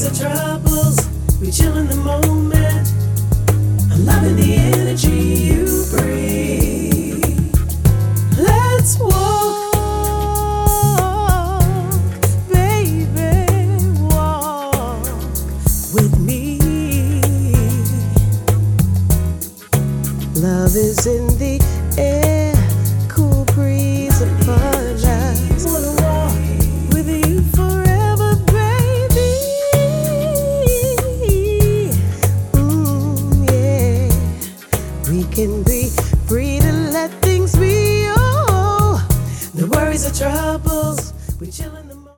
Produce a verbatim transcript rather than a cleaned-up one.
the troubles, we chill in the moment. I'm loving the energy you